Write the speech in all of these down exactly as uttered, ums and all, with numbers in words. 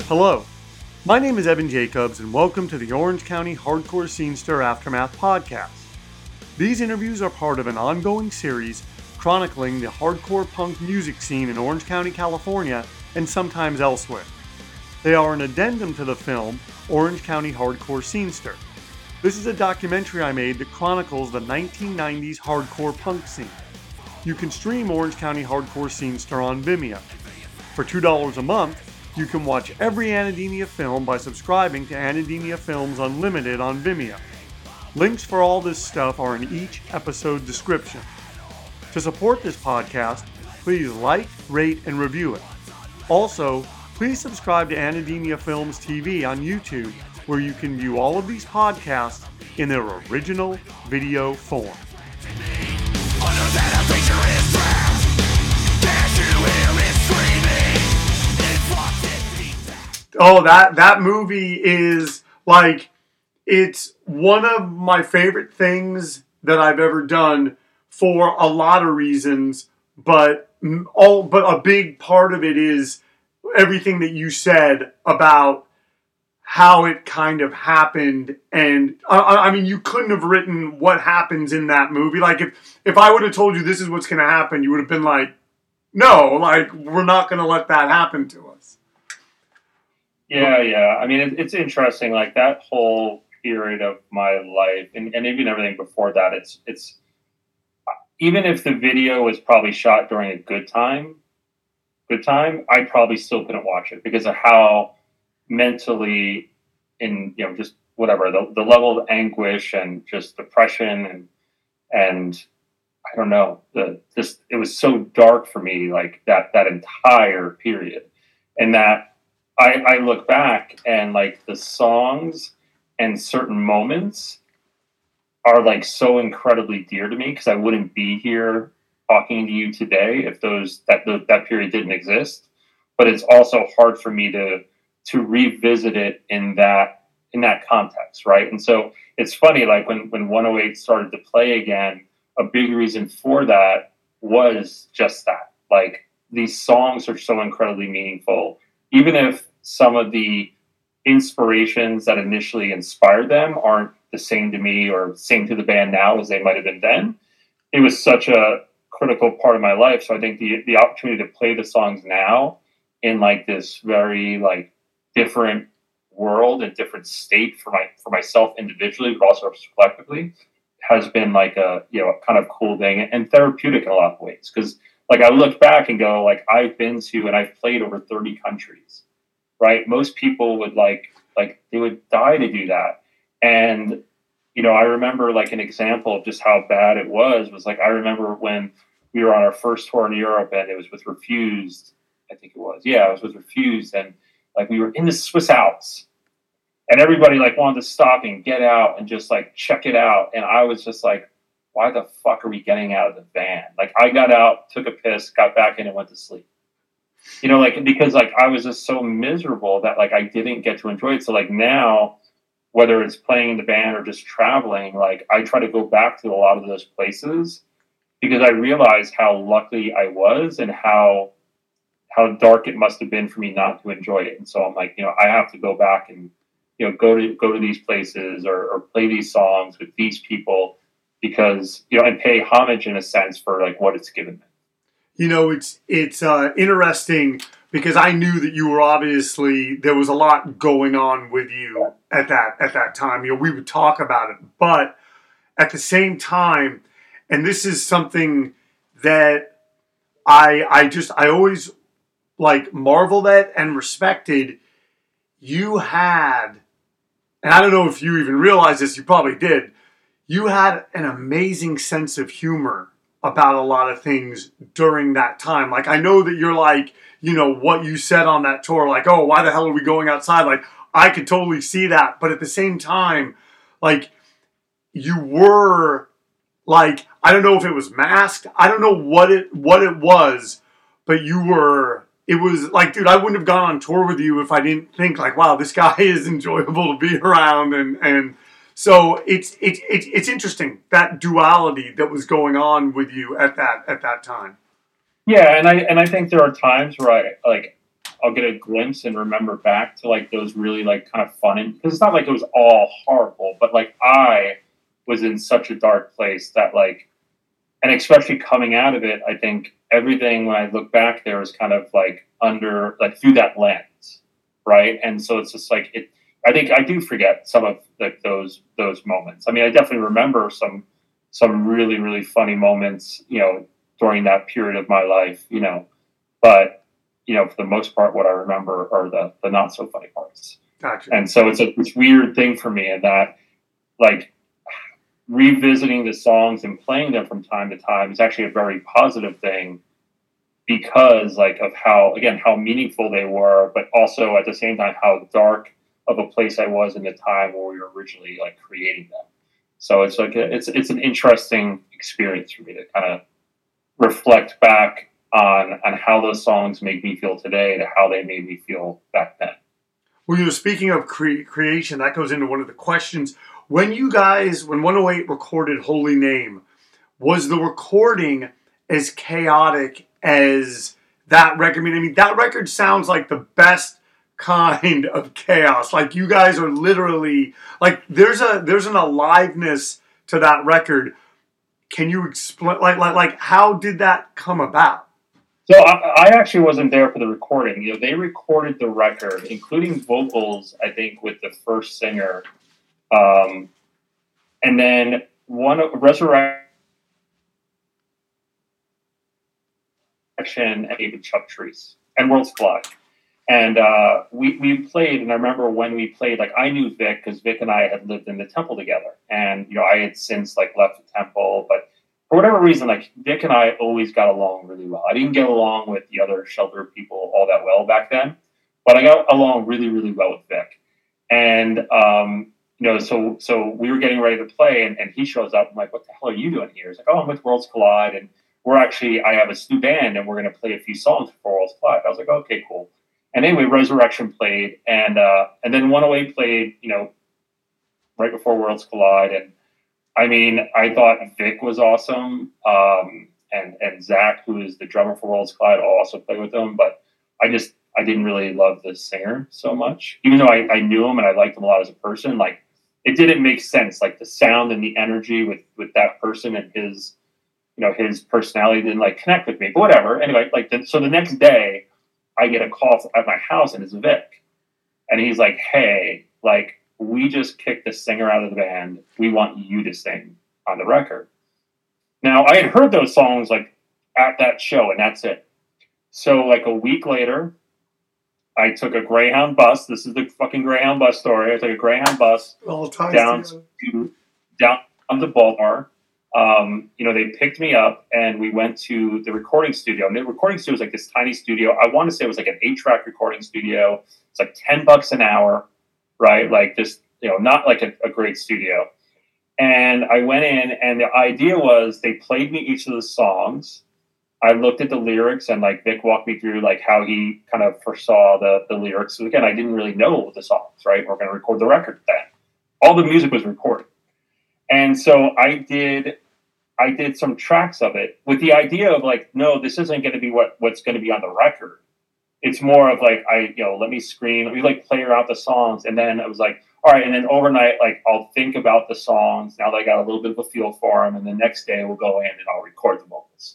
Hello, my name is Evan Jacobs and welcome to the Orange County Hardcore Scenester Aftermath podcast. These interviews are part of an ongoing series chronicling the hardcore punk music scene in Orange County, California, and sometimes elsewhere. They are an addendum to the film Orange County Hardcore Scenester. This is a documentary I made that chronicles the nineteen nineties hardcore punk scene. You can stream Orange County Hardcore Scenester on Vimeo. For two dollars a month, you can watch every Anademia film by subscribing to Anademia Films Unlimited on Vimeo. Links for all this stuff are in each episode description. To support this podcast, please like, rate, and review it. Also, please subscribe to Anademia Films T V on YouTube, where you can view all of these podcasts in their original video form. Oh, that, that movie is like, it's one of my favorite things that I've ever done for a lot of reasons, but all but a big part of it is everything that you said about how it kind of happened. And I, I mean, you couldn't have written what happens in that movie. Like if, if I would have told you this is what's going to happen, you would have been like, no, like we're not going to let that happen to us. Yeah, yeah. I mean, it, it's interesting. Like that whole period of my life, and, and even everything before that, it's it's even if the video was probably shot during a good time, good time, I probably still couldn't watch it because of how mentally, in you know, just whatever the the level of anguish and just depression and and I don't know, the just it was so dark for me, like that that entire period, and that. I, I look back and like the songs and certain moments are like so incredibly dear to me because I wouldn't be here talking to you today if those that the, that period didn't exist. But it's also hard for me to to revisit it in that in that context, right? And so it's funny, like when when one oh eight started to play again, a big reason for that was just that. Like these songs are so incredibly meaningful, even if some of the inspirations that initially inspired them aren't the same to me or same to the band now as they might have been then. It was such a critical part of my life. So I think the the opportunity to play the songs now in like this very like different world and different state for my for myself individually, but also collectively, has been like a you know kind of cool thing and therapeutic in a lot of ways. Because like I look back and go like I've been to and I've played over thirty countries. Right. Most people would like, like they would die to do that. And, you know, I remember like an example of just how bad it was, was like, I remember when we were on our first tour in Europe and it was with Refused. I think it was. Yeah, it was with Refused. And like, we were in the Swiss Alps and everybody like wanted to stop and get out and just like check it out. And I was just like, why the fuck are we getting out of the van? Like I got out, took a piss, got back in and went to sleep. You know, like, because like I was just so miserable that like I didn't get to enjoy it. So like now, whether it's playing in the band or just traveling, like I try to go back to a lot of those places because I realized how lucky I was and how how dark it must have been for me not to enjoy it. And so I'm like, you know, I have to go back and, you know, go to go to these places or, or play these songs with these people because, you know, and pay homage in a sense for like what it's given me. You know, it's it's uh, interesting because I knew that you were obviously, there was a lot going on with you at that at that time. You know, we would talk about it. But at the same time, and this is something that I I just, I always like marveled at and respected. You had, and I don't know if you even realized this, you probably did, you had an amazing sense of humor about a lot of things during that time. Like, I know that you're like, you know, what you said on that tour, like, oh, why the hell are we going outside? Like, I could totally see that. But at the same time, like, you were, like, I don't know if it was masked. I don't know what it what it was, but you were, it was like, dude, I wouldn't have gone on tour with you if I didn't think, like, wow, this guy is enjoyable to be around. And, and, So it's it's it's it's interesting, that duality that was going on with you at that at that time. Yeah, and I and I think there are times where I like I'll get a glimpse and remember back to like those really like kind of fun, because it's not like it was all horrible, but like I was in such a dark place that like, and especially coming out of it, I think everything when I look back there is kind of like under like through that lens, right? And so it's just like it. I think I do forget some of like those those moments. I mean, I definitely remember some some really really funny moments, you know, during that period of my life, you know, but you know, for the most part, what I remember are the the not so funny parts. Gotcha. And so it's a it's weird thing for me in that like revisiting the songs and playing them from time to time is actually a very positive thing, because like of how, again, how meaningful they were, but also at the same time how dark of a place I was in the time where we were originally like creating them. So it's like a, it's it's an interesting experience for me to kind of reflect back on on how those songs make me feel today to how they made me feel back then. Well, you know, speaking of cre- creation, that goes into one of the questions. When you guys, when one oh eight recorded Holy Name, was the recording as chaotic as that record? I mean, I mean, that record sounds like the best kind of chaos. Like you guys are literally like there's a there's an aliveness to that record. Can you explain like like like how did that come about? So I, I actually wasn't there for the recording. You know, they recorded the record, including vocals, I think, with the first singer. Um, and then one Resurrection and even Chuck Treese and Worlds Collide. And uh, we, we played, and I remember when we played, like I knew Vic because Vic and I had lived in the Temple together. And, you know, I had since like left the Temple, but for whatever reason, like Vic and I always got along really well. I didn't get along with the other Shelter people all that well back then, but I got along really, really well with Vic. And, um, you know, so so we were getting ready to play, and, and he shows up. I'm like, what the hell are you doing here? He's like, oh, I'm with Worlds Collide, and we're actually, I have a new band, and we're going to play a few songs for Worlds Collide. I was like, okay, cool. And anyway, Resurrection played, and uh, and then one oh eight played, you know, right before Worlds Collide. And I mean, I thought Vic was awesome, um, and and Zach, who is the drummer for Worlds Collide, also played with them. But I just I didn't really love the singer so much, even though I, I knew him and I liked him a lot as a person. Like it didn't make sense, like the sound and the energy with with that person and his, you know, his personality didn't like connect with me. But whatever. Anyway, like the, so the next day, I get a call at my house and it's Vic. And he's like, hey, like, we just kicked the singer out of the band. We want you to sing on the record. Now, I had heard those songs, like, at that show, and that's it. So, like, a week later, I took a Greyhound bus. This is the fucking Greyhound bus story. I took a Greyhound bus All ties down together. to, down to Baltimore. Um, you know, they picked me up and we went to the recording studio. And the recording studio was like this tiny studio. I want to say it was like an eight-track recording studio. It's like ten bucks an hour, right? Like this, you know, not like a, a great studio. And I went in, and the idea was they played me each of the songs. I looked at the lyrics, and like Vic walked me through like how he kind of foresaw the, the lyrics. So again, I didn't really know the songs, right? We're going to record the record then. All the music was recorded. And so I did, I did some tracks of it with the idea of like, no, this isn't going to be what, what's going to be on the record. It's more of like, I, you know, let me screen, let me like play out the songs. And then it was like, all right. And then overnight, like I'll think about the songs now that I got a little bit of a feel for them. And the next day we'll go in and I'll record the vocals.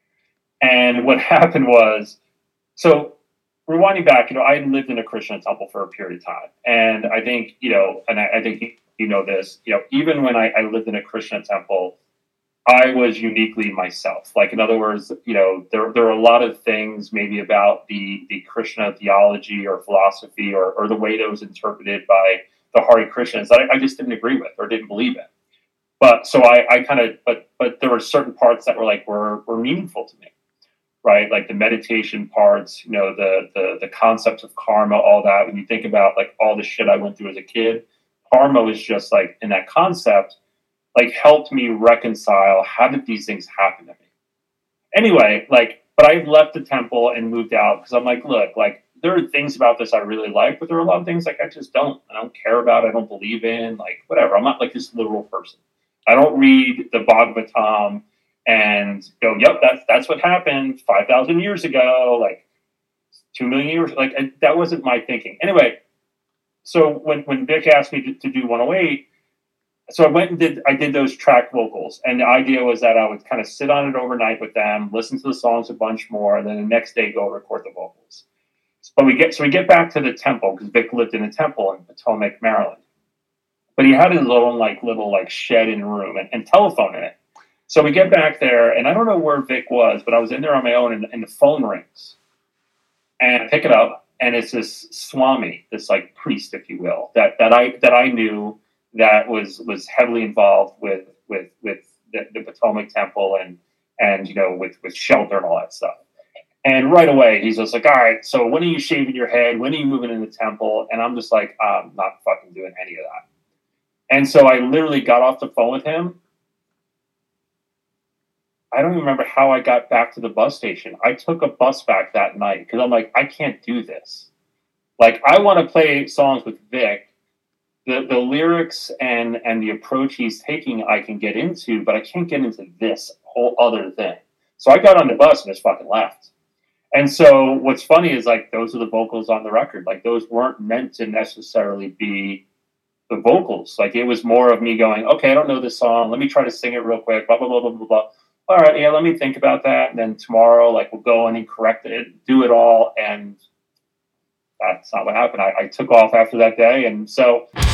And what happened was, so rewinding back, you know, I had lived in a Christian temple for a period of time. And I think, you know, and I, I think you know this, you know, even when I, I lived in a Christian temple, I was uniquely myself. Like, in other words, you know, there there are a lot of things maybe about the, the Krishna theology or philosophy or, or the way that was interpreted by the Hare Krishnas that I, I just didn't agree with or didn't believe in. But so I, I kind of, but but there were certain parts that were like, were were meaningful to me, right? Like the meditation parts, you know, the the the concepts of karma, all that. When you think about like all the shit I went through as a kid, karma was just like, in that concept, like helped me reconcile how did these things happen to me. Anyway, like, but I left the temple and moved out because I'm like, look, like there are things about this I really like, but there are a lot of things like I just don't, I don't care about, I don't believe in, like whatever. I'm not like this literal person. I don't read the Bhagavatam and go, yep, that's that's what happened five thousand years ago. Like, two million years? Like, I, that wasn't my thinking. Anyway, so when, when Vic asked me to, to do one oh eight, so I went and did, I did those track vocals. And the idea was that I would kind of sit on it overnight with them, listen to the songs a bunch more, and then the next day go record the vocals. But we get, so we get back to the temple, because Vic lived in a temple in Potomac, Maryland. But he had his own like little like shed in room and, and telephone in it. So we get back there, and I don't know where Vic was, but I was in there on my own, and, and the phone rings. And I pick it up, and it's this Swami, this like priest, if you will, that, that I that I knew that was was heavily involved with with with the, the Potomac Temple and and you know with with shelter and all that stuff. And right away he's just like, all right, so when are you shaving your head? When are you moving in the temple? And I'm just like, I'm not fucking doing any of that. And so I literally got off the phone with him. I don't even remember how I got back to the bus station. I took a bus back that night because I'm like, I can't do this. Like, I want to play songs with Vic. The the lyrics and, and the approach he's taking I can get into, but I can't get into this whole other thing. So I got on the bus and just fucking left. And so what's funny is, like, those are the vocals on the record. Like, those weren't meant to necessarily be the vocals. Like, it was more of me going, okay, I don't know this song. Let me try to sing it real quick, blah, blah, blah, blah, blah, blah. All right, yeah, let me think about that. And then tomorrow, like, we'll go in and correct it, do it all. And that's not what happened. I, I took off after that day. And so...